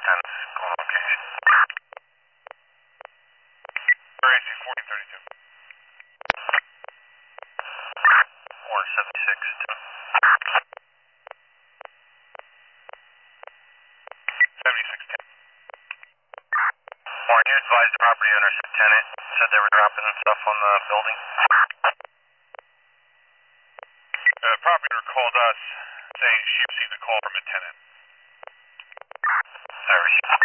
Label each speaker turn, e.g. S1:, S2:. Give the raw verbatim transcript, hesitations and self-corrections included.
S1: ten, call location. R A C fourteen thirty-two. Warren seventy-six, two. seventy-six, ten. Warren, you advised the property owner, said tenant, said they were dropping stuff on the building? Uh, the property owner called us saying she received a call from a tenant. I received